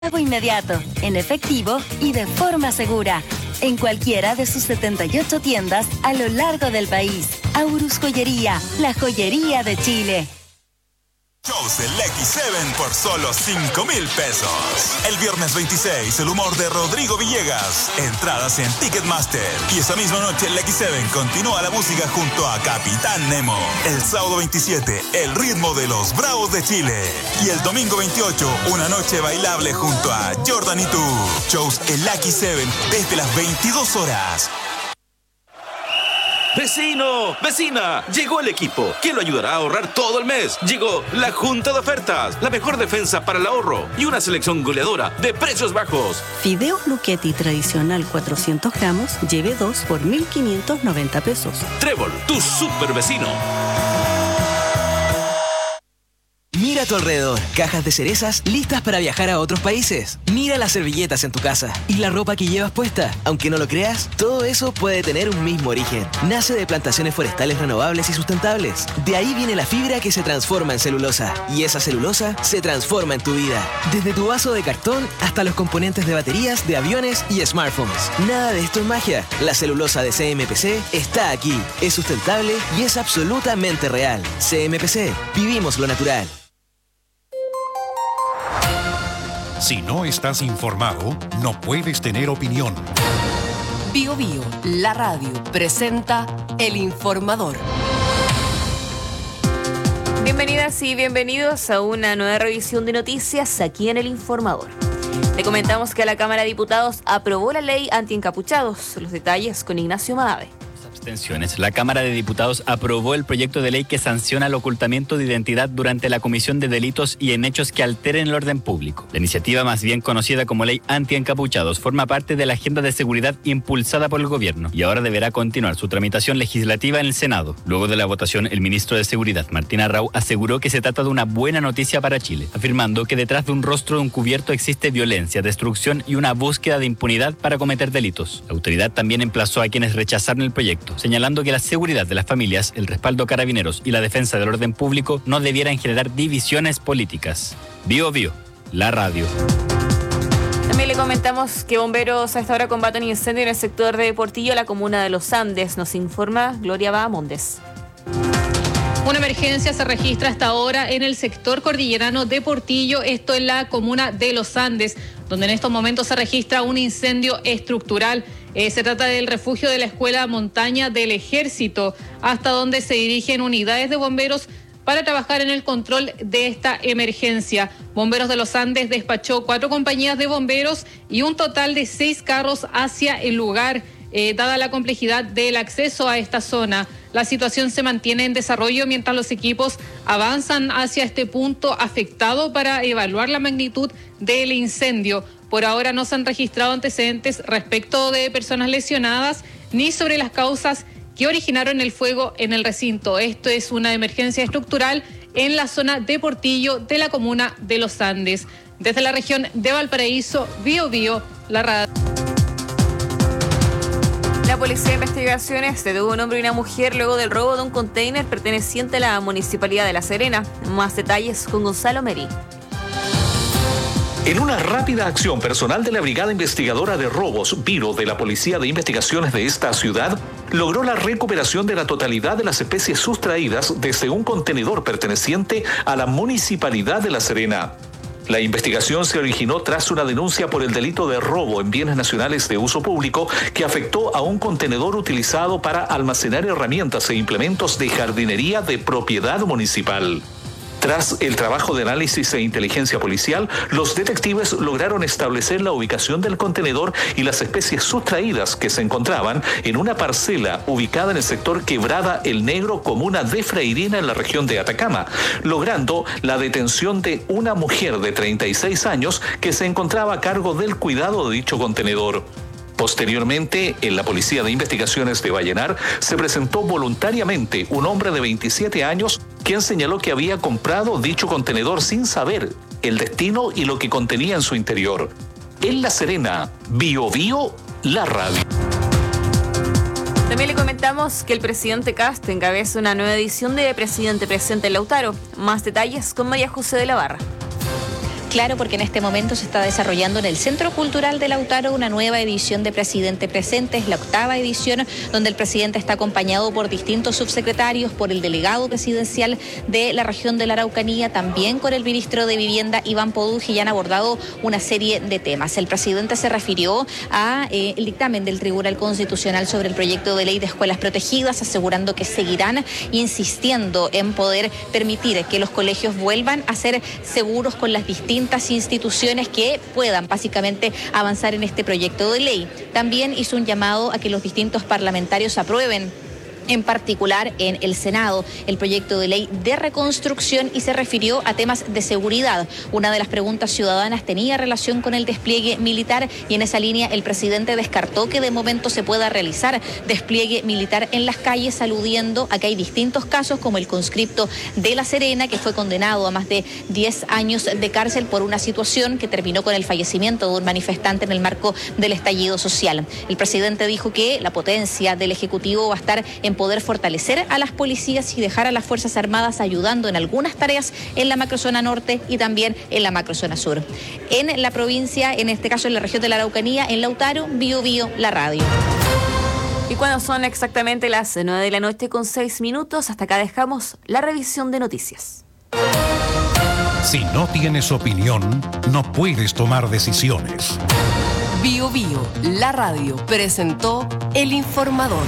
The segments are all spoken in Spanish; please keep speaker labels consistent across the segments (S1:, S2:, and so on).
S1: Pago inmediato, en efectivo y de forma segura. En cualquiera de sus 78 tiendas a lo largo del país. Aurus Joyería, la joyería de Chile.
S2: Shows del X7 por solo 5,000 pesos. El viernes 26, el humor de Rodrigo Villegas. Entradas en Ticketmaster. Y esa misma noche el X7 continúa la música junto a Capitán Nemo. El sábado 27, el ritmo de los Bravos de Chile. Y el domingo 28, una noche bailable junto a Jordan y tú. Shows el X7 desde las 22 horas.
S3: ¡Vecino! ¡Vecina! Llegó el equipo que lo ayudará a ahorrar todo el mes. Llegó la Junta de Ofertas, la mejor defensa para el ahorro y una selección goleadora de precios bajos.
S4: Fideos Luchetti tradicional 400 gramos, lleve 2 por 1.590 pesos.
S3: Trébol, tu super vecino.
S5: Mira a tu alrededor, cajas de cerezas listas para viajar a otros países. Mira las servilletas en tu casa y la ropa que llevas puesta. Aunque no lo creas, todo eso puede tener un mismo origen. Nace de plantaciones forestales renovables y sustentables. De ahí viene la fibra que se transforma en celulosa. Y esa celulosa se transforma en tu vida. Desde tu vaso de cartón hasta los componentes de baterías, de aviones y smartphones. Nada de esto es magia. La celulosa de CMPC está aquí. Es sustentable y es absolutamente real. CMPC, vivimos lo natural.
S6: Si no estás informado, no puedes tener opinión.
S7: Bio Bio, la radio, presenta El Informador.
S8: Bienvenidas y bienvenidos a una nueva revisión de noticias aquí en El Informador. Le comentamos que la Cámara de Diputados aprobó la ley antiencapuchados. Los detalles con Ignacio Maave.
S9: La Cámara de Diputados aprobó el proyecto de ley que sanciona el ocultamiento de identidad durante la comisión de delitos y en hechos que alteren el orden público. La iniciativa, más bien conocida como Ley Anti-Encapuchados, forma parte de la agenda de seguridad impulsada por el gobierno y ahora deberá continuar su tramitación legislativa en el Senado. Luego de la votación, el ministro de Seguridad, Martín Arrau, aseguró que se trata de una buena noticia para Chile, afirmando que detrás de un rostro de un cubierto existe violencia, destrucción y una búsqueda de impunidad para cometer delitos. La autoridad también emplazó a quienes rechazaron el proyecto, señalando que la seguridad de las familias, el respaldo a carabineros y la defensa del orden público no debieran generar divisiones políticas. Bio Bio, la radio.
S8: También le comentamos que bomberos a esta hora combaten incendio en el sector de Portillo, la comuna de Los Andes. Nos informa Gloria Bahamondes.
S10: Una emergencia se registra hasta ahora en el sector cordillerano de Portillo, esto en la comuna de Los Andes, donde en estos momentos se registra un incendio estructural. Se trata del refugio de la Escuela Montaña del Ejército, hasta donde se dirigen unidades de bomberos para trabajar en el control de esta emergencia. Bomberos de Los Andes despachó 4 compañías de bomberos y un total de 6 carros hacia el lugar, dada la complejidad del acceso a esta zona. La situación se mantiene en desarrollo mientras los equipos avanzan hacia este punto afectado para evaluar la magnitud del incendio. Por ahora no se han registrado antecedentes respecto de personas lesionadas ni sobre las causas que originaron el fuego en el recinto. Esto es una emergencia estructural en la zona de Portillo de la comuna de Los Andes. Desde la región de Valparaíso, Bio Bio, la radio.
S8: La Policía de Investigaciones detuvo a un hombre y una mujer luego del robo de un container perteneciente a la Municipalidad de La Serena. Más detalles con Gonzalo Meri.
S11: En una rápida acción, personal de la Brigada Investigadora de Robos, BIRO, de la Policía de Investigaciones de esta ciudad, logró la recuperación de la totalidad de las especies sustraídas desde un contenedor perteneciente a la Municipalidad de La Serena. La investigación se originó tras una denuncia por el delito de robo en bienes nacionales de uso público que afectó a un contenedor utilizado para almacenar herramientas e implementos de jardinería de propiedad municipal. Tras el trabajo de análisis e inteligencia policial, los detectives lograron establecer la ubicación del contenedor y las especies sustraídas que se encontraban en una parcela ubicada en el sector Quebrada El Negro, comuna de Freirina, en la región de Atacama, logrando la detención de una mujer de 36 años que se encontraba a cargo del cuidado de dicho contenedor. Posteriormente, en la Policía de Investigaciones de Vallenar se presentó voluntariamente un hombre de 27 años quien señaló que había comprado dicho contenedor sin saber el destino y lo que contenía en su interior. En La Serena, Bio Bio, la radio.
S8: También le comentamos que el presidente Kast encabeza una nueva edición de Presidente Presente en Lautaro. Más detalles con María José de la Barra.
S12: Claro, porque en este momento se está desarrollando en el Centro Cultural de Lautaro una nueva edición de Presidente Presente. Es la 8ª edición, donde el presidente está acompañado por distintos subsecretarios, por el delegado presidencial de la región de la Araucanía, también con el ministro de Vivienda, Iván Poduje, y han abordado una serie de temas. El presidente se refirió a el dictamen del Tribunal Constitucional sobre el proyecto de ley de escuelas protegidas, asegurando que seguirán insistiendo en poder permitir que los colegios vuelvan a ser seguros con las distintas instituciones que puedan básicamente avanzar en este proyecto de ley. También hizo un llamado a que los distintos parlamentarios aprueben, en particular en el Senado, el proyecto de ley de reconstrucción, y se refirió a temas de seguridad. Una de las preguntas ciudadanas tenía relación con el despliegue militar, y en esa línea el presidente descartó que de momento se pueda realizar despliegue militar en las calles, aludiendo a que hay distintos casos, como el conscripto de La Serena, que fue condenado a más de 10 años de cárcel por una situación que terminó con el fallecimiento de un manifestante en el marco del estallido social. El presidente dijo que la potencia del Ejecutivo va a estar en poder fortalecer a las policías y dejar a las Fuerzas Armadas ayudando en algunas tareas en la macrozona norte y también en la macrozona sur. En la provincia, en este caso en la región de la Araucanía, en Lautaro, Bío Bío, la radio.
S8: Y cuando son exactamente las 9 de la noche con 6 minutos, hasta acá dejamos la revisión de noticias.
S6: Si no tienes opinión, no puedes tomar decisiones.
S7: Bío Bío, la radio, presentó El Informador.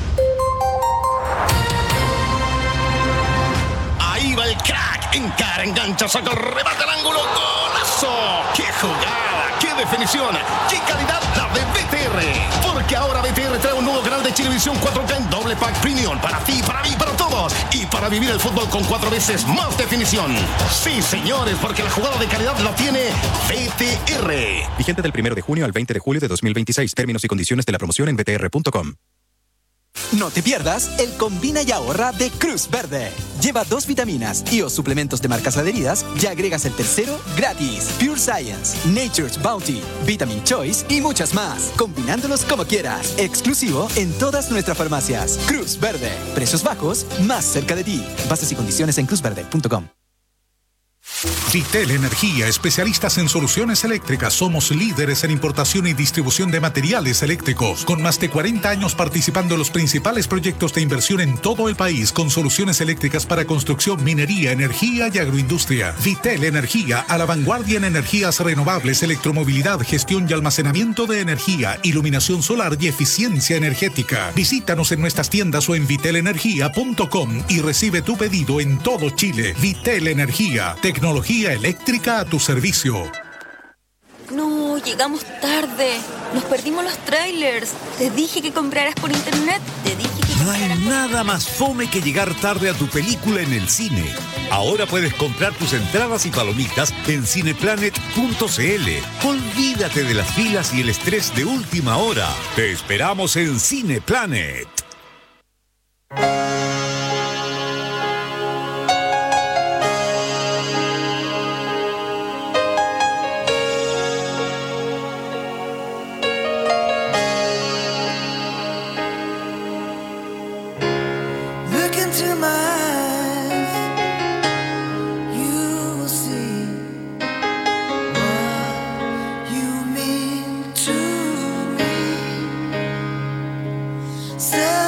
S13: Ahí va el crack, encara, engancha, saca el remate al ángulo, ¡golazo! ¡Qué jugada! ¡Qué definición! ¡Qué calidad la de BTR! Porque ahora BTR trae un nuevo canal de Chilevisión 4K en doble pack premium para ti, para mí, para todos, y para vivir el fútbol con 4 veces más definición. Sí, señores, porque la jugada de calidad la tiene BTR.
S14: Vigente del 1 de junio al 20 de julio de 2026. Términos y condiciones de la promoción en btr.com.
S15: No te pierdas el Combina y Ahorra de Cruz Verde. Lleva 2 vitaminas y o suplementos de marcas adheridas y agregas el tercero gratis. Pure Science, Nature's Bounty, Vitamin Choice y muchas más. Combinándolos como quieras. Exclusivo en todas nuestras farmacias. Cruz Verde. Precios bajos, más cerca de ti. Bases y condiciones en cruzverde.com.
S6: Vitel Energía, especialistas en soluciones eléctricas. Somos líderes en importación y distribución de materiales eléctricos, con más de 40 años participando en los principales proyectos de inversión en todo el país, con soluciones eléctricas para construcción, minería, energía y agroindustria. Vitel Energía, a la vanguardia en energías renovables, electromovilidad, gestión y almacenamiento de energía, iluminación solar y eficiencia energética. Visítanos en nuestras tiendas o en vitelenergia.com y recibe tu pedido en todo Chile. Vitel Energía, tecnología eléctrica a tu servicio.
S16: No, llegamos tarde. Nos perdimos los trailers. Te dije que compraras por internet.
S17: No hay nada más fome que llegar tarde a tu película en el cine. Ahora puedes comprar tus entradas y palomitas en cineplanet.cl. Olvídate de las filas y el estrés de última hora. Te esperamos en Cineplanet.
S18: So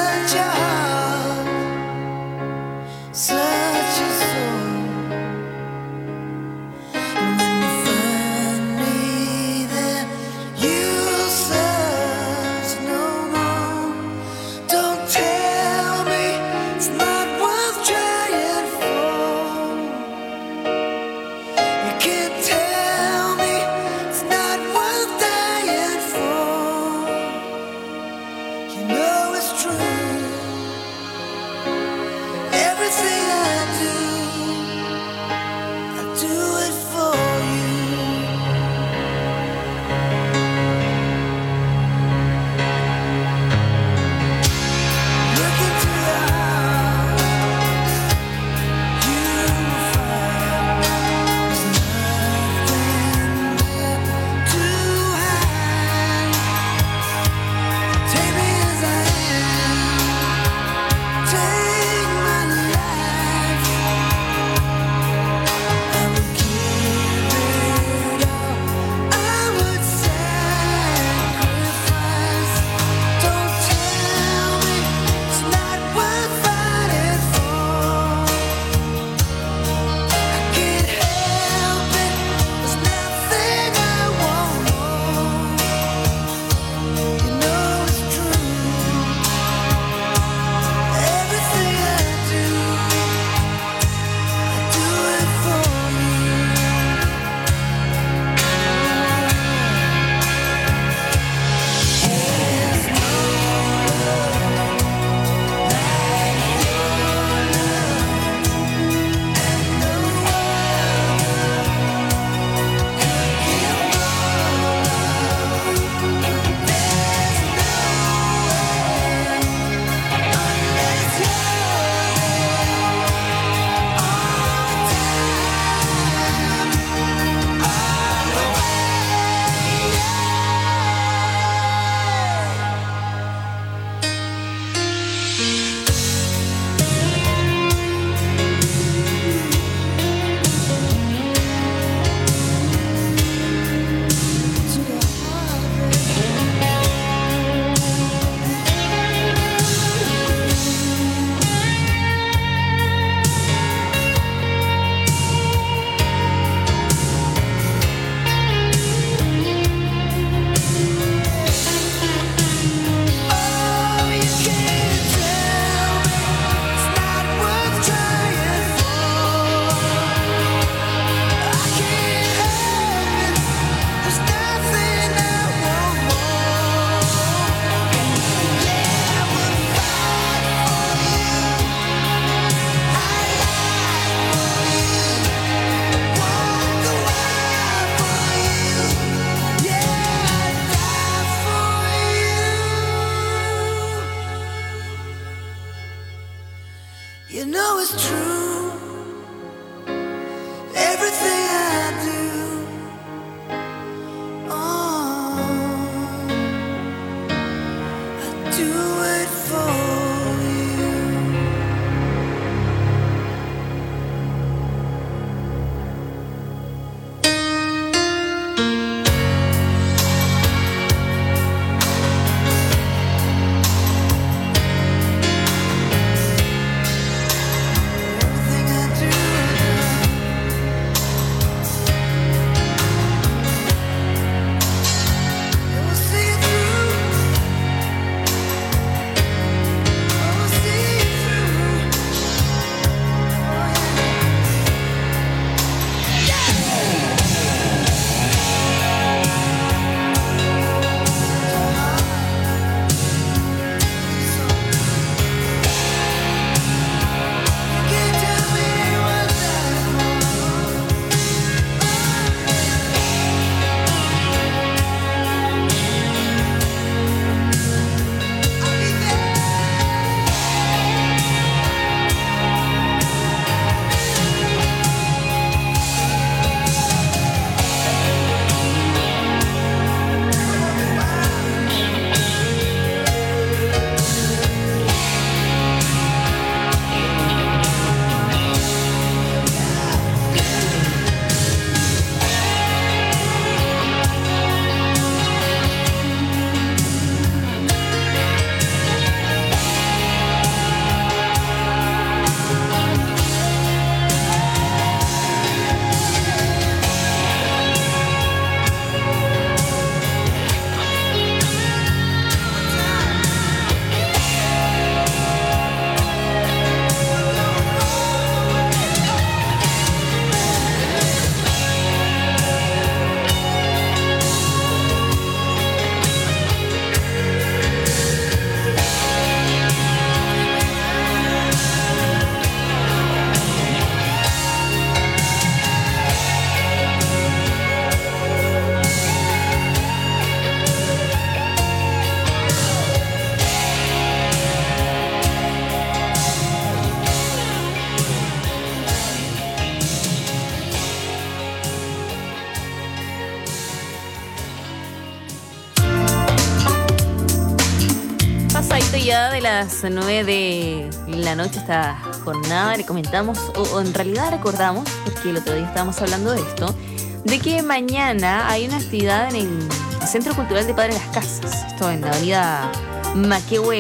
S8: Ya de las 9 de la noche esta jornada le comentamos, o en realidad recordamos, porque el otro día estábamos hablando de esto, de que mañana hay una actividad en el Centro Cultural de Padre Las Casas. Esto en la avenida Maquehue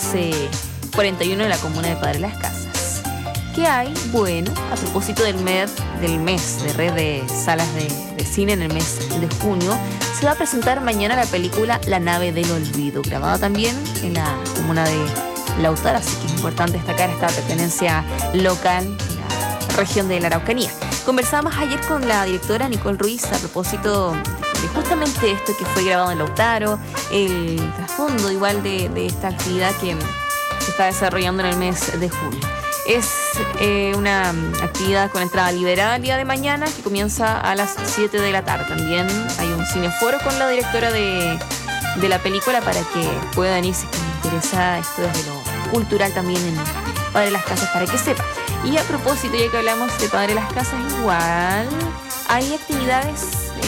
S8: 1441 de la comuna de Padre Las Casas. ¿Qué hay? Bueno, a propósito del mes de red de salas de cine en el mes de junio, se va a presentar mañana la película La Nave del Olvido, grabada también en la comuna de Lautaro, así que es importante destacar esta pertenencia local en la región de la Araucanía. Conversamos ayer con la directora Nicole Ruiz a propósito de justamente esto que fue grabado en Lautaro, el trasfondo igual de esta actividad que se está desarrollando en el mes de junio. Es una actividad con entrada liberada el día de mañana que comienza a las 7 de la tarde. También hay un cineforo con la directora de la película para que puedan ir si les interesa esto desde lo cultural también en Padre Las Casas, para que sepa. Y a propósito, ya que hablamos de Padre Las Casas, igual hay actividades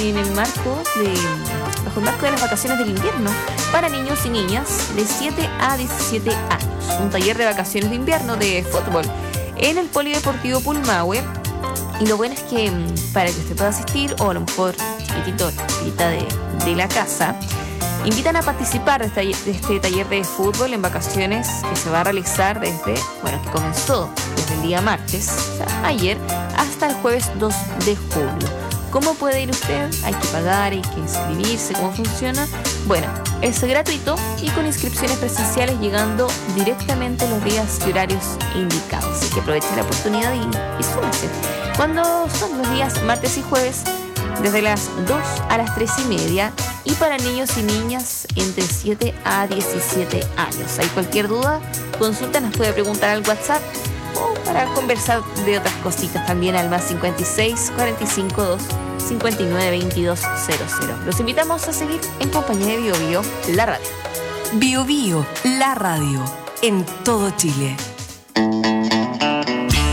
S8: bajo el marco de las vacaciones del invierno para niños y niñas de 7 a 17 años. Un taller de vacaciones de invierno de fútbol en el Polideportivo Pulmahue. Y lo bueno es que para que usted pueda asistir, o a lo mejor chiquitito, chiquita de la casa, invitan a participar de este taller de fútbol en vacaciones que se va a realizar que comenzó desde el día martes, o sea, ayer, hasta el jueves 2 de julio. ¿Cómo puede ir usted? Hay que pagar, hay que inscribirse, ¿cómo funciona? Bueno, es gratuito y con inscripciones presenciales llegando directamente los días y horarios indicados. Así que aproveche la oportunidad y súmese. ¿Cuándo son los días? Martes y jueves, desde las 2 a las 3:30. Y para niños y niñas entre 7 a 17 años. Hay cualquier duda, consulta, nos puede preguntar al WhatsApp o para conversar de otras cositas también al más 56 45 2 59 22 00. Los invitamos a seguir en compañía de Bio Bio, la radio.
S7: Bio Bio, la radio, en todo Chile.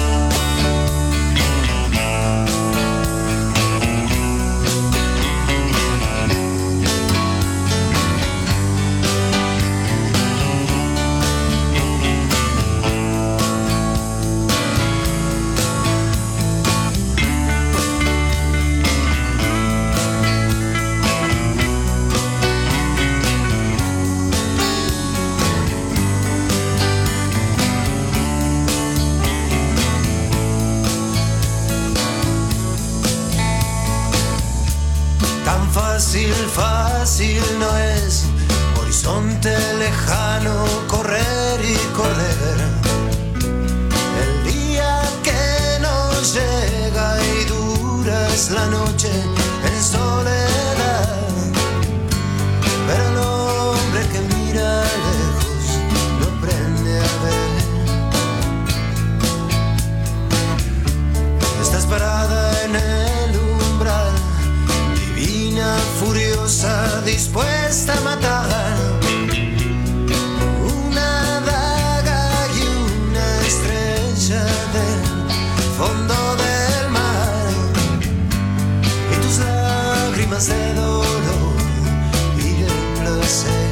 S18: fácil no es, horizonte lejano, correr y correr. El día que nos llega y dura es la noche en soledad. Pero el hombre que mira lejos no aprende a ver. Estás parada en el umbral, divina, furiosa, dispuesta a matar. Una daga y una estrella del fondo del mar. Y tus lágrimas de dolor y de placer.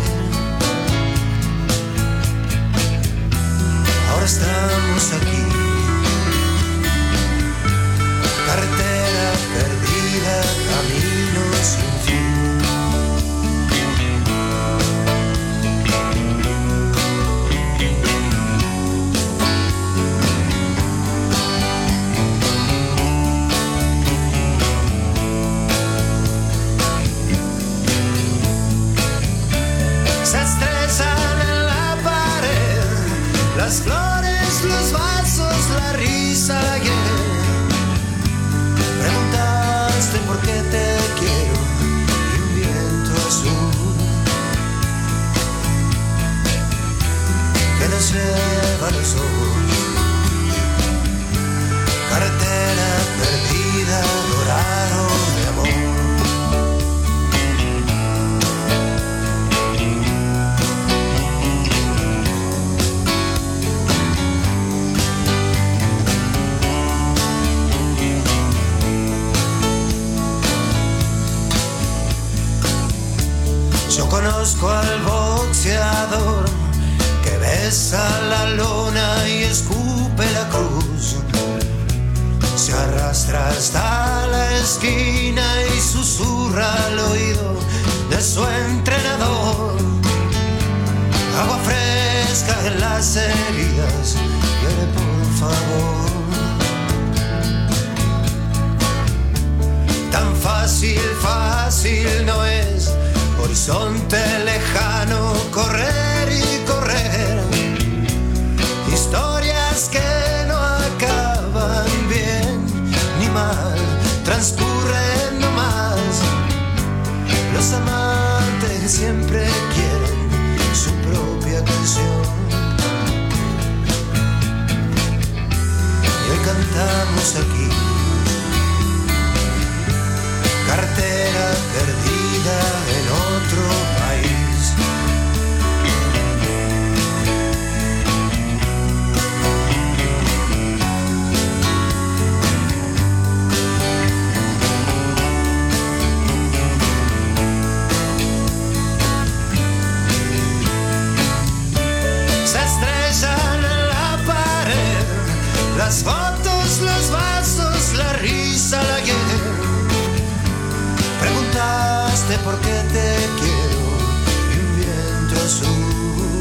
S18: Ahora estamos aquí. Carretera perdida, camino sin fin. Se estrellan en la pared las flores, los vasos, la risa, la hiel. Preguntaste por qué te quiero y un viento azul que nos lleva a los ojos. Carretera perdida, dorado de amor. Yo conozco al boxeador que besa la lona y escupe la cruz. Se arrastra hasta la esquina y susurra al oído de su entrenador. Agua fresca en las heridas, quiere por favor. Tan fácil, fácil no es, horizonte lejano, correr y correr. Historias que no acaban bien ni mal, transcurren nomás. Los amantes siempre quieren su propia canción. Y hoy cantamos aquí. Cartera perdida en otro país. Se estrellan en la pared las fotos, los vasos, la risa, la hiel. Preguntaste por qué te quiero y un viento azul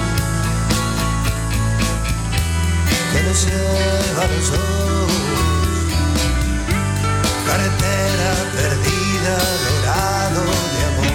S18: que nos lleva a los ojos. Carretera perdida, dorado de amor.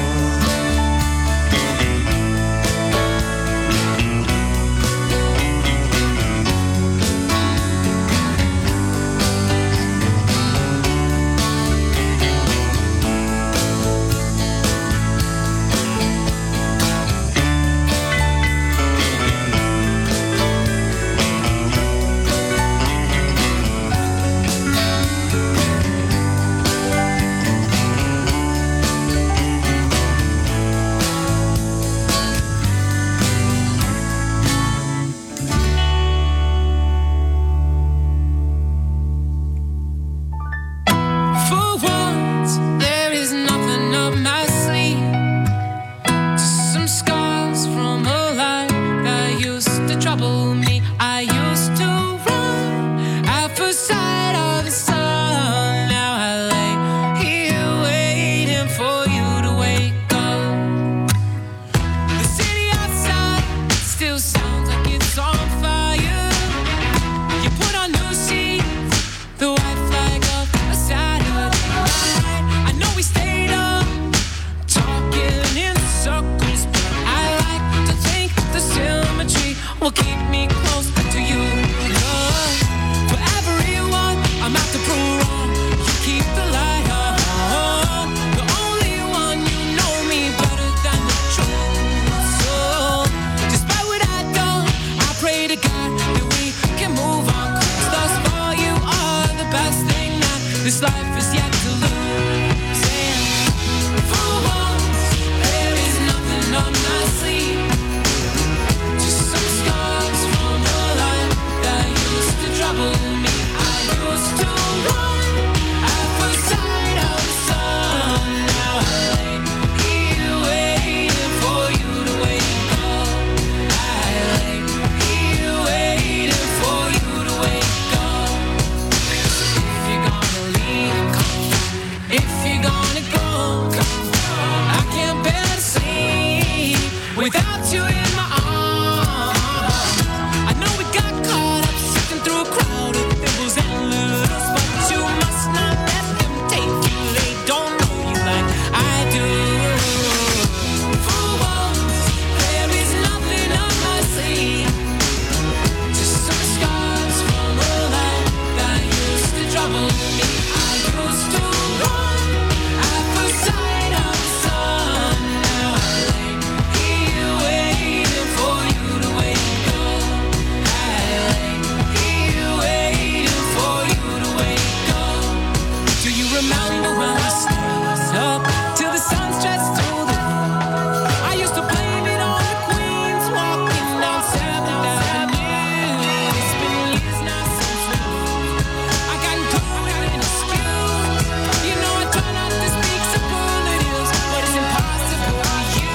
S18: will keep me close to you. For everyone, I'm out to prove wrong. You keep the light on. The only one, you know me better than the truth. So, despite what I've done, I pray to God that we can move on. 'Cause thus far, you are the best thing that this life is yet to lose. And for once, there is nothing on my sleeve. Just some scars from a life that used to trouble me. I used to run at first sight of the sun. Now I lay here waiting for you to wake up. I lay here waiting for you to wake up. If you're gonna leave, come. If you're gonna go, come. I can't bear to sleep without you in my arms. I know we got caught up sifting through a crowd of pebbles and lures, but you must not let them take you. They don't know you like I do. For once, there is nothing on my sleeve. Just some scars from a life that used to trouble me. I used to run at first sight of the sun. Now I lay here waiting for you to wake up. I lay here waiting for you to wake up. Do you remember when we stayed up till the sun stretched through the night? I used to blame it on the queens walking down 7th Avenue. It's been years now since then. I got told an excuse. You know I try not to speak superlatives, but it's impossible with you.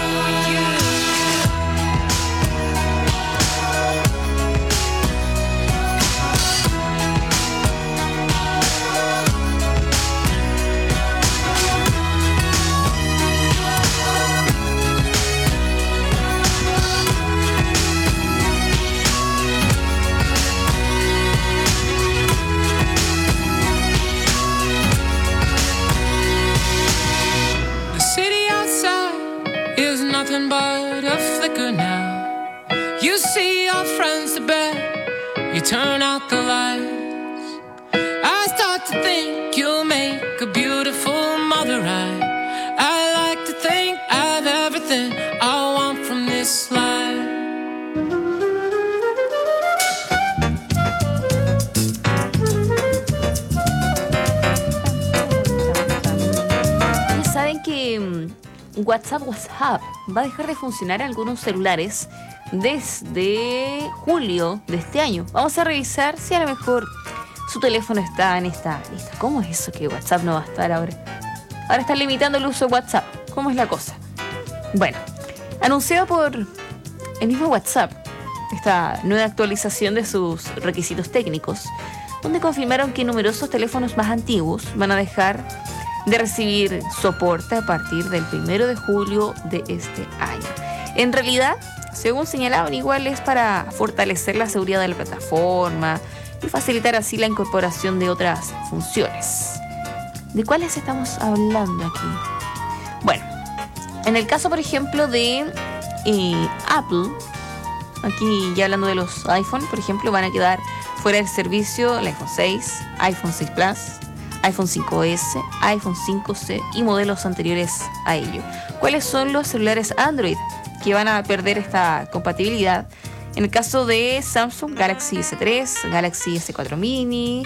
S18: The city outside is nothing but a flicker now. You see your friends to bed, you turn out the lights. I start to think you'll make a beautiful mother. I like to think I have everything I want from this life.
S8: Ya saben que WhatsApp va a dejar de funcionar en algunos celulares desde julio de este año. Vamos a revisar si a lo mejor su teléfono está en esta lista. ¿Cómo es eso que WhatsApp no va a estar ahora? Ahora están limitando el uso de WhatsApp. ¿Cómo es la cosa? Bueno, anunciado por el mismo WhatsApp esta nueva actualización de sus requisitos técnicos, donde confirmaron que numerosos teléfonos más antiguos van a dejar de recibir soporte a partir del 1 de julio de este año. En realidad, según señalaban, igual es para fortalecer la seguridad de la plataforma y facilitar así la incorporación de otras funciones. ¿De cuáles estamos hablando aquí? Bueno, en el caso, por ejemplo, de Apple, aquí ya hablando de los iPhone, por ejemplo, van a quedar fuera del servicio el iPhone 6, iPhone 6 Plus, iPhone 5S, iPhone 5C y modelos anteriores a ello. ¿Cuáles son los celulares Android que van a perder esta compatibilidad? En el caso de Samsung, Galaxy S3, Galaxy S4 Mini,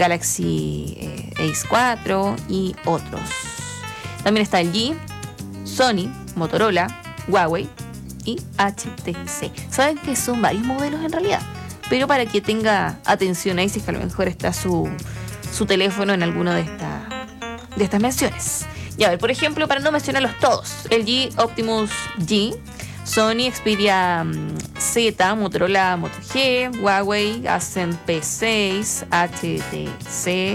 S8: Galaxy Ace 4 y otros. También está LG, Sony, Motorola, Huawei y HTC. Saben que son varios modelos en realidad, pero para que tenga atención ahí si es que a lo mejor está su teléfono en alguna de estas menciones. Y a ver, por ejemplo, para no mencionarlos todos, LG Optimus G, Sony Xperia Z, Motorola Moto G, Huawei Ascend P6, HTC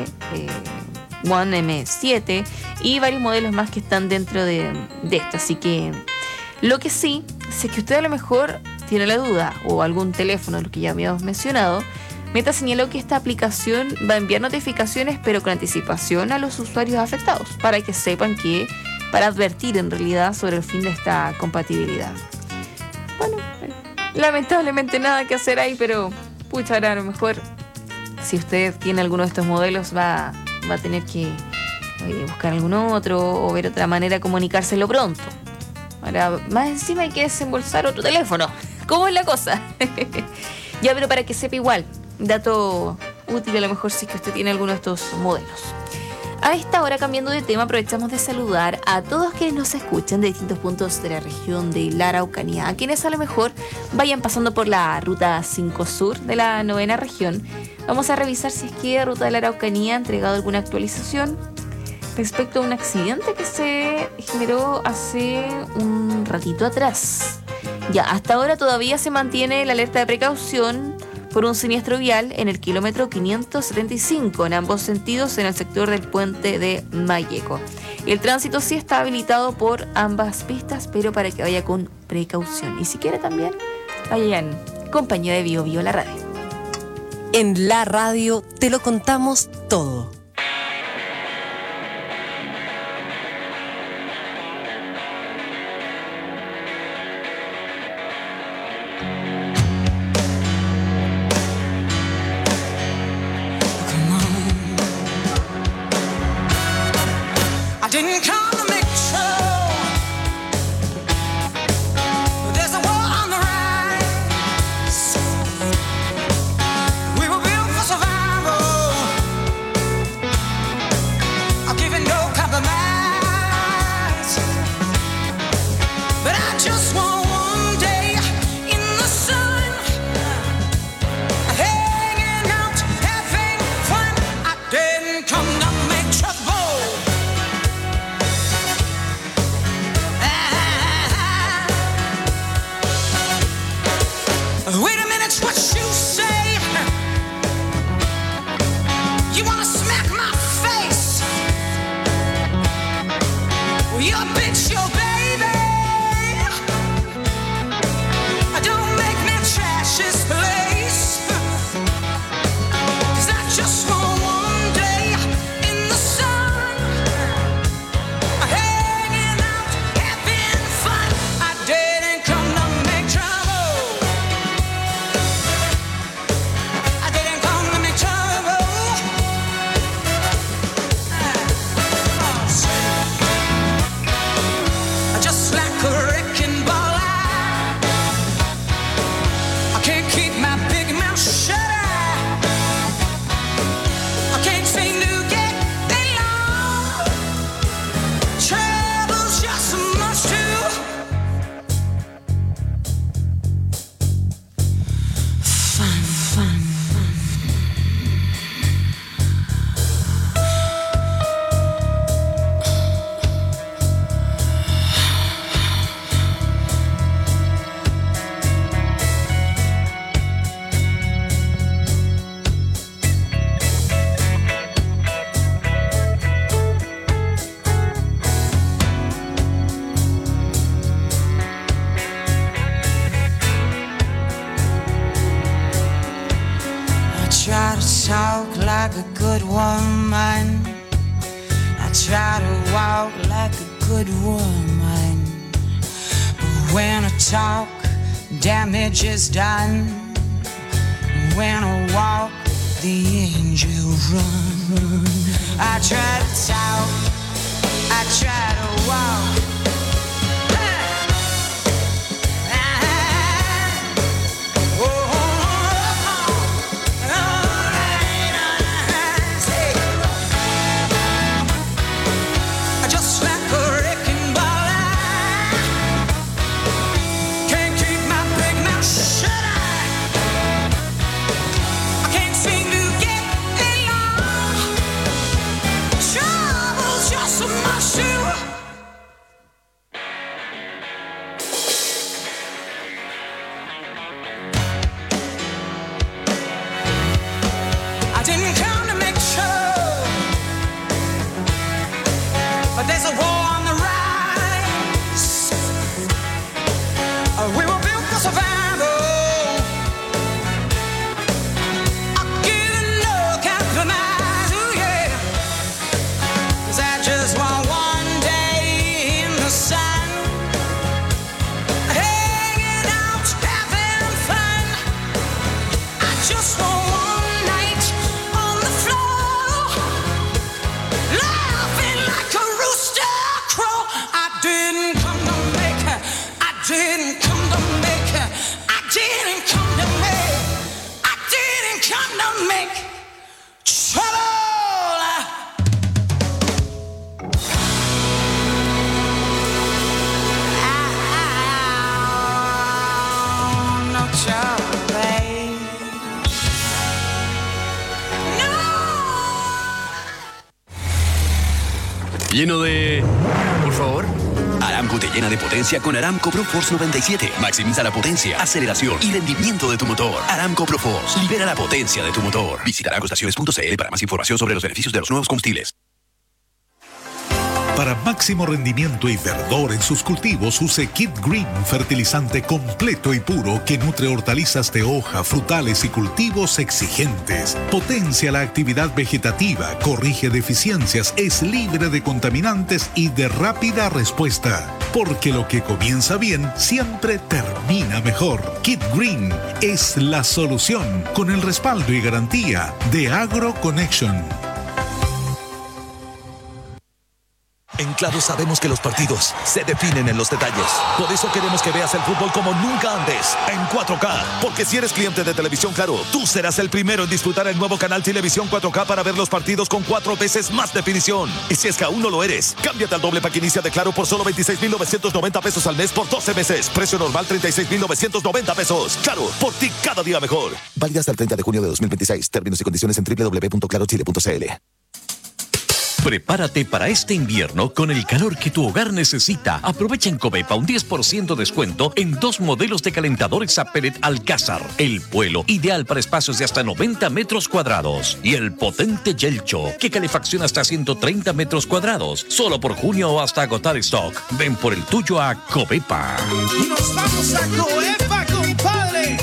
S8: One M7 y varios modelos más que están dentro de esto. Así que lo que sí, si es que usted a lo mejor tiene la duda o algún teléfono, lo que ya habíamos mencionado, Meta señaló que esta aplicación va a enviar notificaciones pero con anticipación a los usuarios afectados para que sepan que, para advertir en realidad sobre el fin de esta compatibilidad. Bueno, lamentablemente nada que hacer ahí, pero pucha, ahora a lo mejor si usted tiene alguno de estos modelos va a tener que buscar algún otro o ver otra manera de comunicárselo pronto. Ahora, más encima hay que desembolsar otro teléfono. ¿Cómo es la cosa? Ya, pero para que sepa igual, dato útil a lo mejor si es que usted tiene alguno de estos modelos. A esta hora, cambiando de tema, aprovechamos de saludar a todos quienes nos escuchan de distintos puntos de la región de la Araucanía, a quienes a lo mejor vayan pasando por la Ruta 5 Sur de la 9ª región. Vamos a revisar si es que la Ruta de la Araucanía ha entregado alguna actualización respecto a un accidente que se generó hace un ratito atrás. Ya, hasta ahora todavía se mantiene la alerta de precaución por un siniestro vial en el kilómetro 575 en ambos sentidos en el sector del puente de Mayeco. El tránsito sí está habilitado por ambas pistas, pero para que vaya con precaución. Y si quiere también, vaya en compañía de Bio Bio, la radio.
S7: En la radio te lo contamos todo.
S18: Didn't come to make trouble. There's a war on the rise. We were built for survival. I'll give you no compromise. But I just want one day in the sun, hanging out, having fun. I didn't come to make trouble. Wait a minute, what you say? You wanna smack my face? Well, you're a bitch, your baby. Don't make me trash this place. 'Cause I just want one day in the sun, hanging out, having fun. I didn't come to make trouble. Just like a wrecking ball, I can't keep my big mouth shut. I can't seem to get along. Trouble's just so much too fun. Try to talk like a good woman. I try to walk like a good woman. But when I talk, damage is done. When I walk, the angels run. I try to talk, I try to walk.
S19: Lleno de... Por favor. Aramco te llena de potencia con Aramco ProForce 97. Maximiza la potencia, aceleración y rendimiento de tu motor. Aramco ProForce. Libera la potencia de tu motor. Visita aramcoestaciones.cl para más información sobre los beneficios de los nuevos combustibles.
S6: Para máximo rendimiento y verdor en sus cultivos, use Kid Green, fertilizante completo y puro que nutre hortalizas de hoja, frutales y cultivos exigentes. Potencia la actividad vegetativa, corrige deficiencias, es libre de contaminantes y de rápida respuesta. Porque lo que comienza bien siempre termina mejor. Kid Green es la solución con el respaldo y garantía de AgroConnection.
S20: En Claro sabemos que los partidos se definen en los detalles. Por eso queremos que veas el fútbol como nunca antes, en 4K. Porque si eres cliente de Televisión Claro, tú serás el primero en disfrutar el nuevo canal Televisión 4K para ver los partidos con 4 veces más definición. Y si es que aún no lo eres, cámbiate al doble pack inicia de Claro por solo 26,990 pesos al mes por 12 meses. Precio normal 36,990 pesos. Claro, por ti cada día mejor. Válida hasta el 30 de junio de 2026. Términos y condiciones en www.clarochile.cl.
S21: Prepárate para este invierno con el calor que tu hogar necesita. Aprovecha en Covepa un 10% descuento en 2 modelos de calentadores a pellet Alcázar. El vuelo, ideal para espacios de hasta 90 metros cuadrados. Y el potente Yelcho, que calefacciona hasta 130 metros cuadrados. Solo por junio o hasta agotar stock. Ven por el tuyo a Covepa.
S18: Y nos vamos a Covepa, compadre.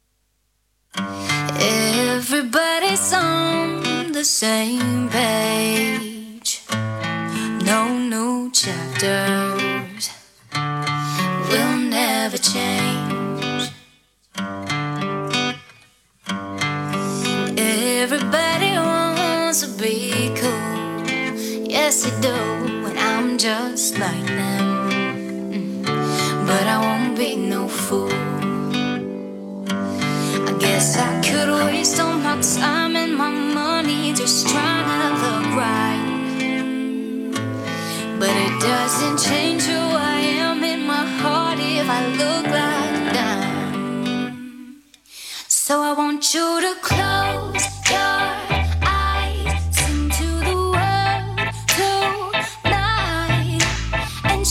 S22: Everybody's on the same page. No new chapters will never change. Everybody wants to be cool. Yes, they do, when I'm just like them. But I won't be no fool. I guess I could waste all my time and my money just trying to look right. But it doesn't change who I am in my heart if I look like that. So I want you to close your eyes into the world tonight and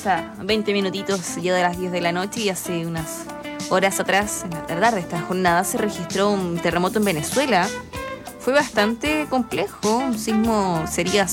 S8: estamos a 20 minutitos ya de las 10 de la noche y hace unas horas atrás, en la tarde de esta jornada, se registró un terremoto en Venezuela. Fue bastante complejo, un sismo sería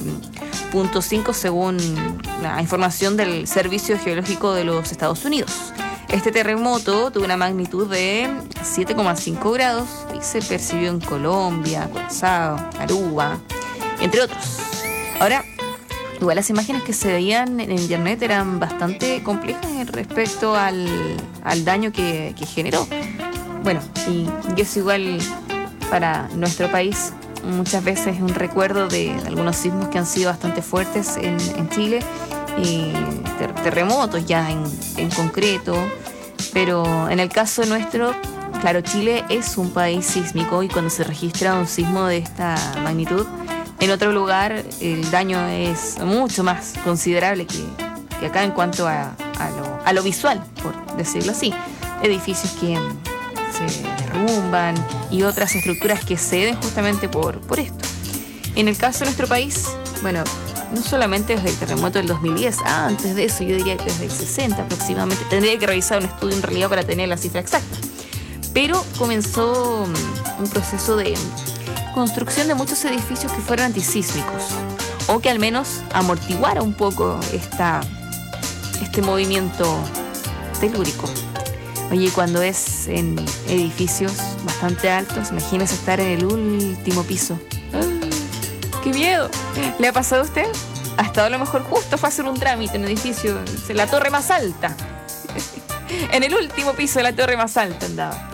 S8: 7.5 según la información del Servicio Geológico de los Estados Unidos. Este terremoto tuvo una magnitud de 7,5 grados y se percibió en Colombia, Curazao, Aruba, entre otros. Ahora, igual las imágenes que se veían en internet eran bastante complejas respecto al daño que generó. Bueno, y eso igual para nuestro país muchas veces es un recuerdo de algunos sismos que han sido bastante fuertes en Chile y terremotos ya en concreto, pero en el caso nuestro, claro, Chile es un país sísmico y cuando se registra un sismo de esta magnitud, en otro lugar el daño es mucho más considerable que acá en cuanto a lo visual, por decirlo así. Edificios que se derrumban y otras estructuras que ceden justamente por esto. En el caso de nuestro país, bueno, no solamente desde el terremoto del 2010, antes de eso yo diría que desde el 60 aproximadamente, tendría que revisar un estudio en realidad para tener la cifra exacta, pero comenzó un proceso de construcción de muchos edificios que fueran antisísmicos o que al menos amortiguara un poco este movimiento telúrico. Oye, cuando es en edificios bastante altos, imagínese estar en el último piso. ¡Ay, qué miedo! ¿Le ha pasado a usted? Ha estado a lo mejor justo fue a hacer un trámite en un edificio, en la torre más alta. En el último piso de la torre más alta andaba.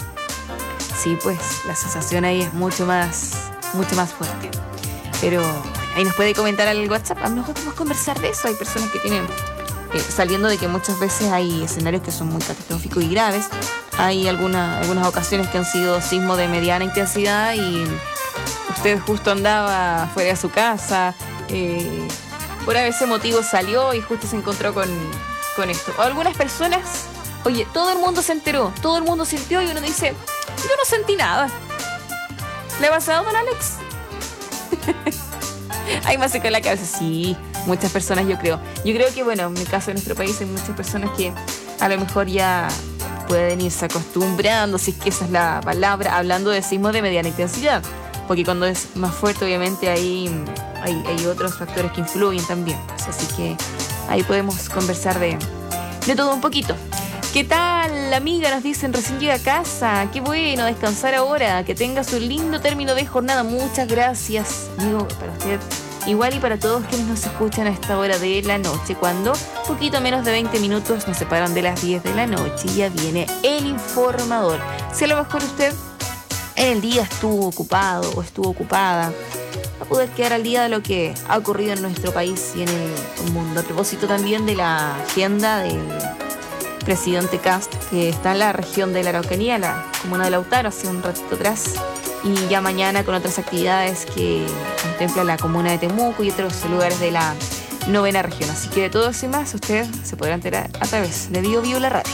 S8: Sí, pues la sensación ahí es mucho más fuerte. Pero ahí nos puede comentar al WhatsApp. A lo mejor podemos conversar de eso. Hay personas que tienen... saliendo de que muchas veces hay escenarios que son muy catastróficos y graves, hay algunas ocasiones que han sido sismos de mediana intensidad y usted justo andaba fuera de su casa, por ese motivo salió y justo se encontró con esto. O algunas personas, oye, todo el mundo se enteró, todo el mundo sintió y uno dice, yo no sentí nada. ¿Le ha pasado, don Alex? Hay más con la cabeza, sí. Muchas personas, yo creo que, bueno, en el caso de nuestro país hay muchas personas que a lo mejor ya pueden irse acostumbrando, si es que esa es la palabra, hablando de sismos de mediana intensidad, porque cuando es más fuerte obviamente hay otros factores que influyen también, pues, así que ahí podemos conversar de todo un poquito. ¿Qué tal, amiga? Nos dicen, recién llega a casa, qué bueno descansar ahora, que tengas un lindo término de jornada. Muchas gracias, amigo, para usted. Igual y para todos quienes nos escuchan a esta hora de la noche, cuando poquito menos de 20 minutos nos separan de las 10 de la noche y ya viene el informador. Si a lo mejor usted en el día estuvo ocupado o estuvo ocupada, va a poder quedar al día de lo que ha ocurrido en nuestro país y en el mundo. A propósito también de la agenda del presidente Kast, que está en la región de la Araucanía, la comuna de Lautaro, hace un ratito atrás. Y ya mañana con otras actividades que contempla la comuna de Temuco y otros lugares de la 9ª región. Así que de todo eso y más usted se podrá enterar a través de Bio Bio la radio.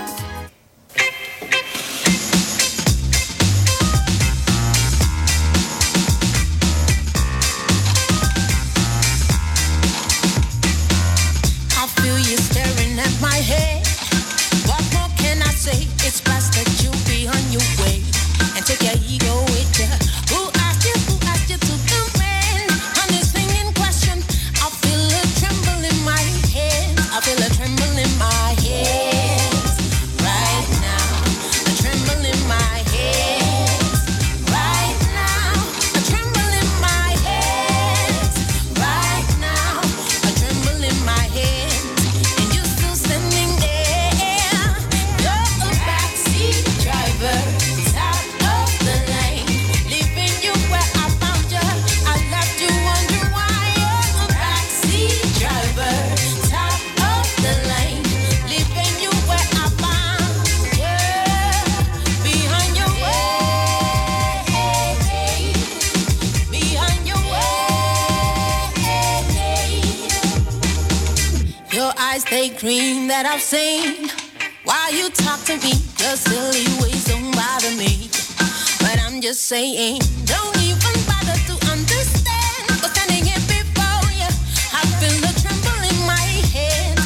S1: Dream that I've seen while you talk to me, your silly ways don't bother me, but I'm just saying, don't even bother to understand, but standing here before you, I feel a tremble in my head,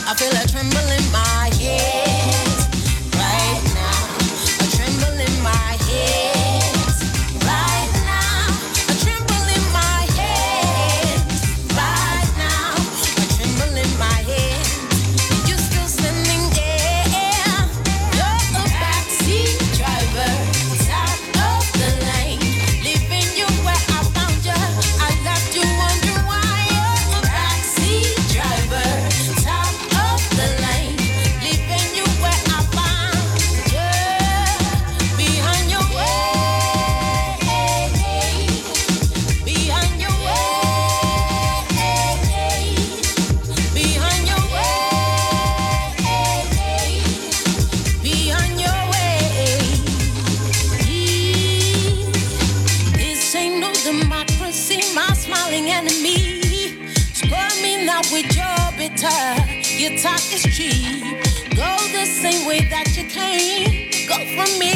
S1: talk is cheap. Go the same way that you came. Go for me.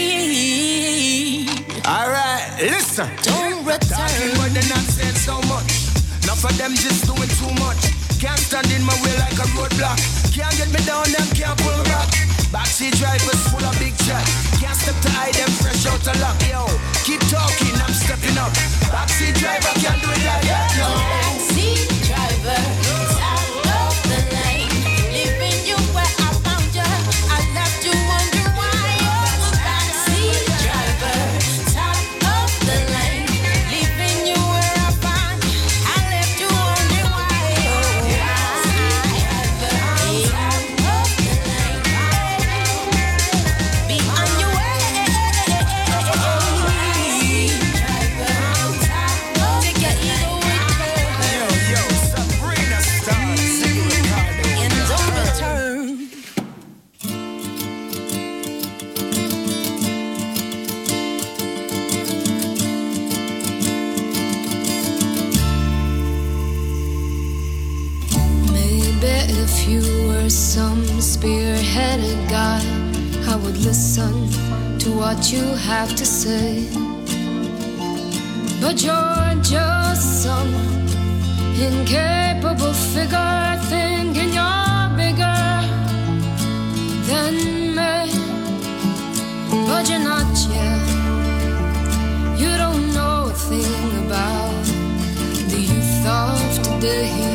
S2: Alright, listen.
S1: Don't return.
S2: Talking more than I've said so much. Enough of them just doing too much. Can't stand in my way like a roadblock. Can't get me down, them can't pull back. Backseat drivers full of big chat. Can't step to hide them fresh out of luck. Yo, keep talking, I'm stepping up. Backseat driver can't do it like that. No.
S1: Backseat driver, top of the lane. Leaving you where I found you. I left you wondering why. Backseat driver, top of the lane. Leaving you where I found you. I left you wondering why.
S22: If you were some spearheaded guy, I would listen to what you have to say. But you're just some incapable figure, thinking you're bigger than me. But you're not yet. You don't know a thing about the youth of today.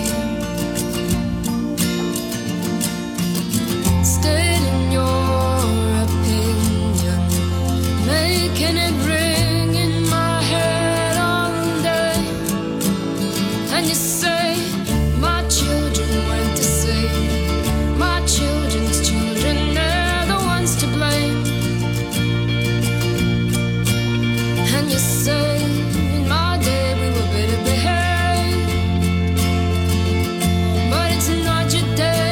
S22: Stating your opinion, making it ring in my head all day. And you say, my children went to say, my children's children, they're the ones to blame. And you say, in my day we were better behaved. But it's not your day.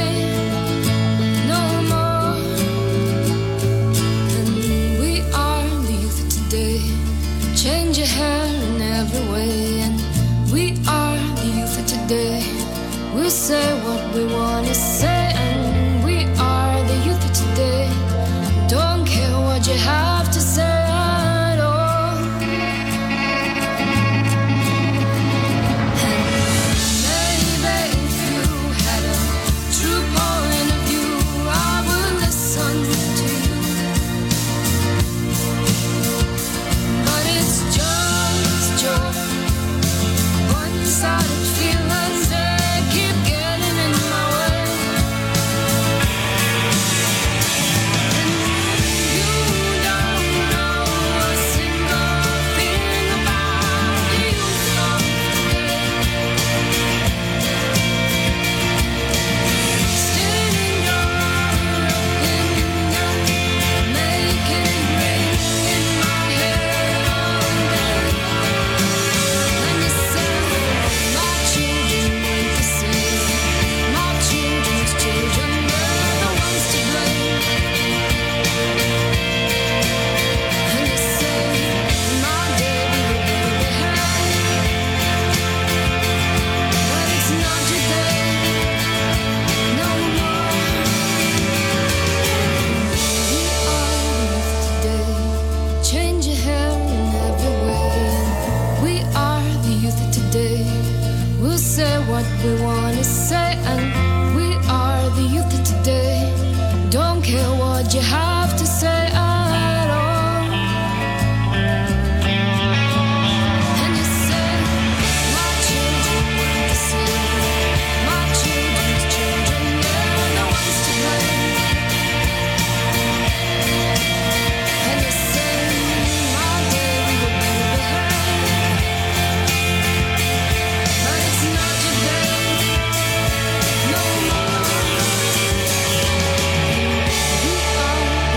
S22: Change your hair in every way, and we are the youth of today. We'll say what we want to say, and we are the youth of today. Don't care what you have to say at all. And maybe if you had a true point of view, I would listen to you. It's just your one-sided feelings that keep getting in my way. And you don't know a single thing about the youth of today. Stating your opinion, making it ring in my head. Change your hair in every way. We are the youth of today. We'll say what we want to say, and we are the youth of today. Don't care what you have to say at all. And you say, my children went to say, my children's children, they're the ones to blame. And you say, my day we were better behaved. But it's not your day, no more. We are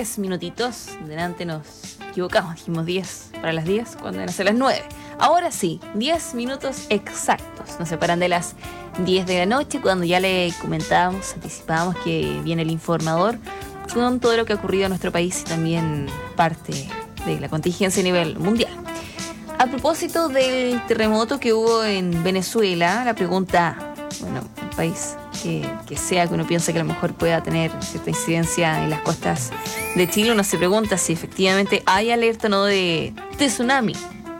S8: 10 minutitos. Delante nos equivocamos, dijimos 10 para las 10 cuando van a ser las 9. Ahora sí, 10 minutos exactos. Nos separan de las 10 de la noche, cuando ya le comentábamos, anticipábamos que viene el informador con todo lo que ha ocurrido en nuestro país y también parte de la contingencia a nivel mundial. A propósito del terremoto que hubo en Venezuela, la pregunta, bueno, un país que sea que uno piense que a lo mejor pueda tener cierta incidencia en las costas de Chile, uno se pregunta si efectivamente hay alerta o no de tsunami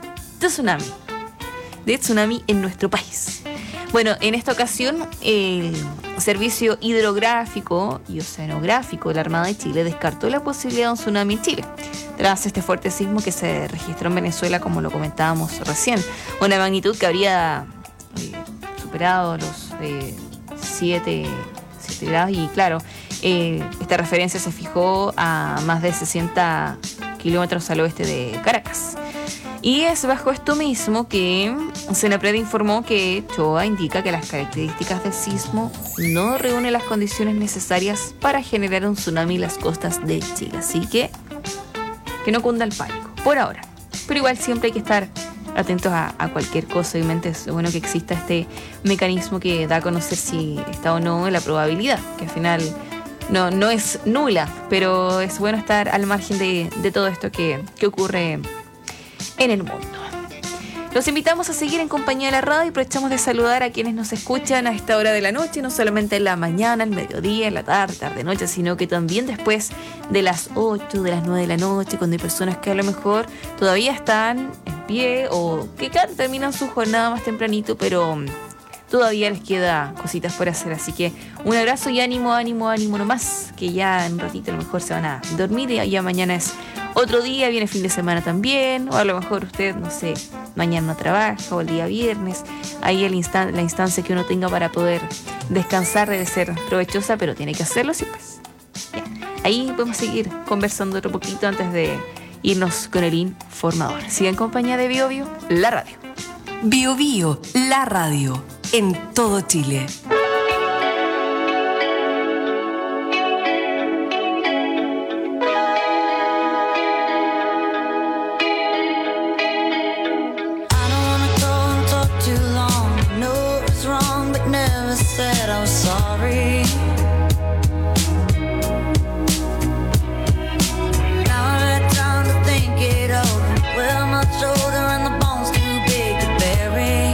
S8: en nuestro país. Bueno, en esta ocasión el Servicio Hidrográfico y Oceanográfico de la Armada de Chile descartó la posibilidad de un tsunami en Chile tras este fuerte sismo que se registró en Venezuela, como lo comentábamos recién. Una magnitud que habría superado los 7 grados y claro, esta referencia se fijó a más de 60 kilómetros al oeste de Caracas. Y es bajo esto mismo que Senapred informó que CHOA indica que las características del sismo no reúnen las condiciones necesarias para generar un tsunami en las costas de Chile. Así que no cunda el pánico, por ahora. Pero igual siempre hay que estar atentos a cualquier cosa. Obviamente es bueno que exista este mecanismo que da a conocer si está o no la probabilidad, que al final no es nula, pero es bueno estar al margen de todo esto que ocurre en el mundo. Los invitamos a seguir en compañía de la radio y aprovechamos de saludar a quienes nos escuchan a esta hora de la noche, no solamente en la mañana, el mediodía, en la tarde, noche, sino que también después de las 8, de las 9 de la noche, cuando hay personas que a lo mejor todavía están en pie o que claro, terminan su jornada más tempranito, pero todavía les queda cositas por hacer. Así que un abrazo y ánimo nomás, que ya en un ratito a lo mejor se van a dormir y ya mañana es otro día, viene fin de semana también, o a lo mejor usted, no sé, mañana no trabaja o el día viernes. Ahí la instancia que uno tenga para poder descansar debe ser provechosa, pero tiene que hacerlo, sí, pues. Ya. Ahí podemos seguir conversando otro poquito antes de irnos con el informador. Siga en compañía de Bio Bio, la radio.
S7: Bio Bio, la radio, en todo Chile.
S1: Said I was sorry. Now I've had time to think it over. Well, my shoulder and the bones too big to bury.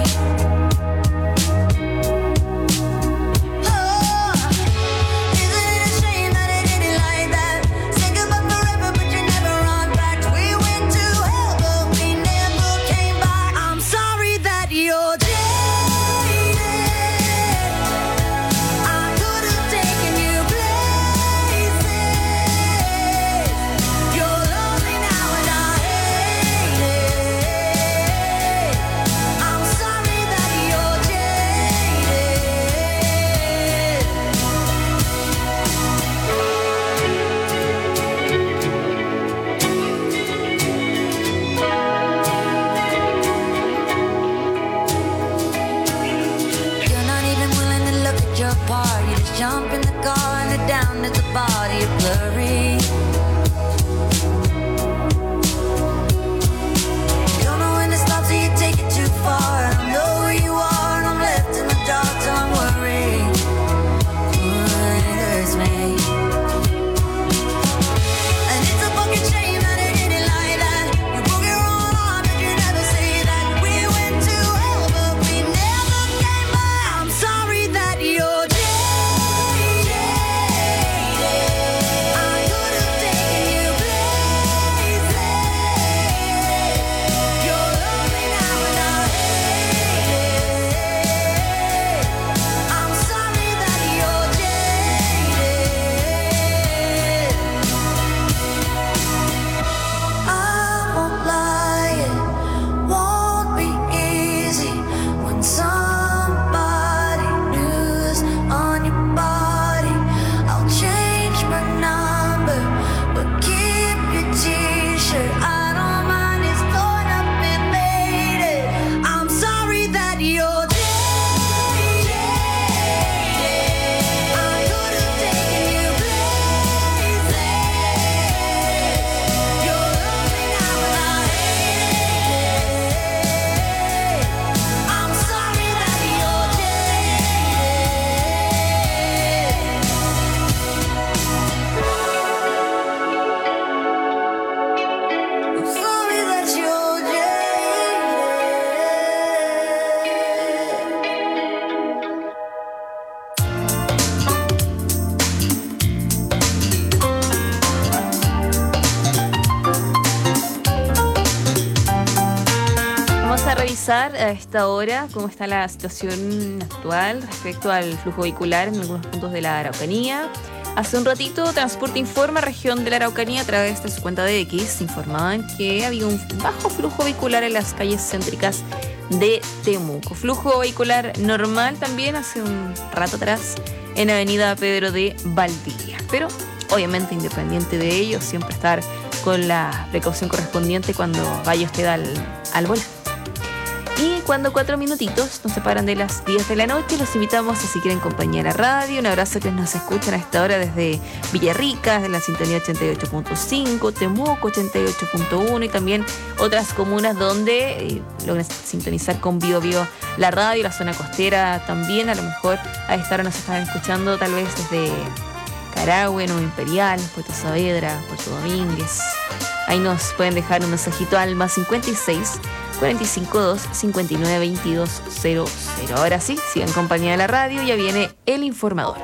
S8: revisar a esta hora cómo está la situación actual respecto al flujo vehicular en algunos puntos de la Araucanía. Hace un ratito, Transporte Informa, región de la Araucanía, a través de su cuenta de X, informaban que había un bajo flujo vehicular en las calles céntricas de Temuco. Flujo vehicular normal también hace un rato atrás en Avenida Pedro de Valdivia. Pero, obviamente, independiente de ello, siempre estar con la precaución correspondiente cuando vaya usted al volante. Y cuando 4 minutitos nos separan de las 10 de la noche, los invitamos a si quieren compañía a la radio. Un abrazo a quienes nos escuchan a esta hora desde Villarrica, de la sintonía 88.5, Temuco 88.1 y también otras comunas donde logran sintonizar con Bio Bio la radio, la zona costera también. A lo mejor a esta hora nos están escuchando tal vez desde Carahue, Nuevo Imperial, Puerto Saavedra, Puerto Domínguez. Ahí nos pueden dejar un mensajito al más 56 452 59 22 00. Ahora sí, sigan en compañía de la radio, ya viene El Informador.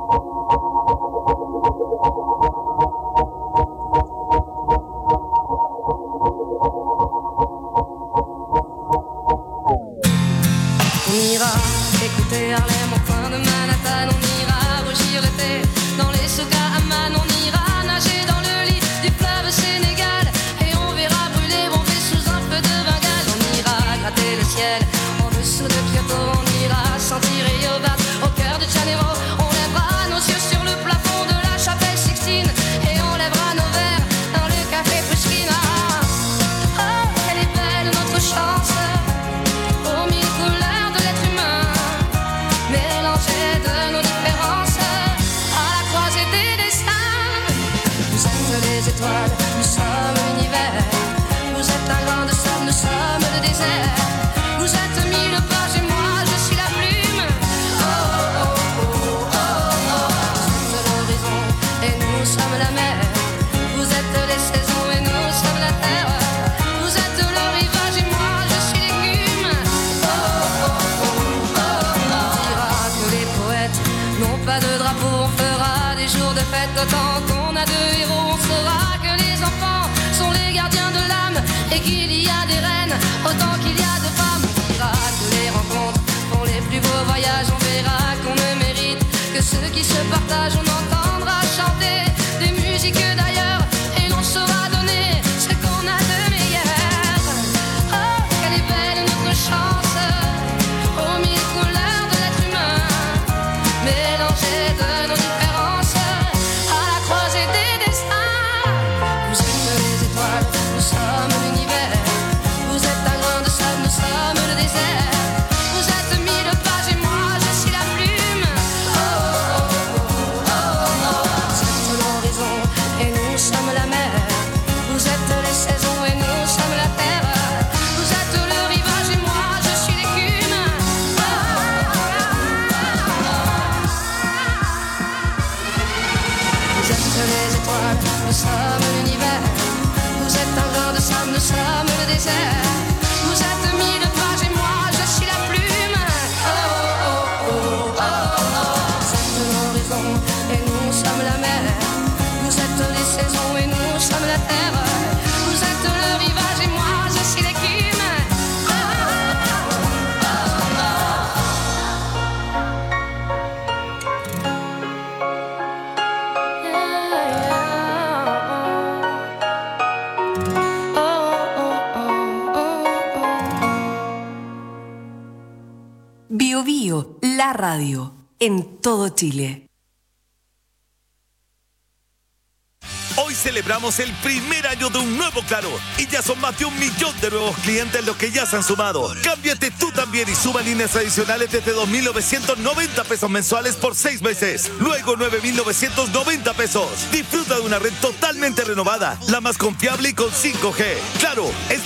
S22: On ira écouter Harlem au coin de Manhattan. On ira rougir l'été dans les souks à Amman. On ira nager dans le lit du fleuve Sénégal. Et on verra brûler bomber sous un feu de Bengale. On ira gratter le ciel en dessous de Kyoto. On ira sentir Yobat au cœur de Janeiro. On lèvera nos yeux sur le plafond de la chapelle Sixtine. Et on lèvera nos verres dans le café Pushkin. Oh, quelle est belle notre chance, aux mille couleurs de l'être humain, mélangées de nos différences, à la croisée des destins. Vous êtes les étoiles, nous sommes l'univers. Vous êtes un grain de sable, nous sommes le désert. Vous êtes 1000 pages et moi je suis la plume. Oh, oh, oh, oh, oh, oh. Vous êtes l'horizon et nous sommes la mer. Vous êtes les saisons et nous sommes la terre. Vous êtes le rivage et moi je suis l'écume. Oh, oh, oh, oh, oh. On dira que les poètes n'ont pas de drapeau. On fera des jours de fête autant qu'on a de héros. On saura que les enfants sont les gardiens de l'âme et qu'il y a des reines autant qu'il y a de femmes. On dira que les rencontres font les plus beaux voyages. On verra qu'on ne mérite que ceux qui se partagent. On entendra chanter des musiques d'ailleurs et l'on saura donner ce qu'on a de meilleur. Oh, quelle est belle notre chance, aux mille couleurs de l'être humain, mélangées de nos différences, à la croisée des destins. Vous êtes les étoiles, nous sommes l'univers. Vous êtes un grain de sable, nous sommes le désert. Vous êtes 1000 pages et moi je suis la plume. Oh, oh, oh, oh, oh, oh. Vous êtes l'horizon et nous sommes la mer. Vous êtes les saisons et nous sommes la terre. Vous êtes le rivage et moi je suis l'écume. Oh, oh, oh, oh. Vous êtes les étoiles, nous sommes l'univers. Vous êtes un grain de sable, nous sommes le désert. Vous êtes 1000 pages et moi je suis la plume. Oh, oh, oh, oh, oh, oh. Vous êtes l'horizon et nous sommes la mer. Vous êtes les saisons et nous sommes la terre. Vous êtes le rivage et moi je suis l'écume. Oh, oh, oh, oh,
S7: Bio Bio, la radio, en todo Chile.
S20: Hoy celebramos el primer año de un nuevo Claro y ya son más de 1 millón de nuevos clientes los que ya se han sumado. Cámbiate tú también y suma líneas adicionales desde 2.990 pesos mensuales por 6 meses. Luego 9.990 pesos. Disfruta de una red totalmente renovada, la más confiable y con 5G. Claro, es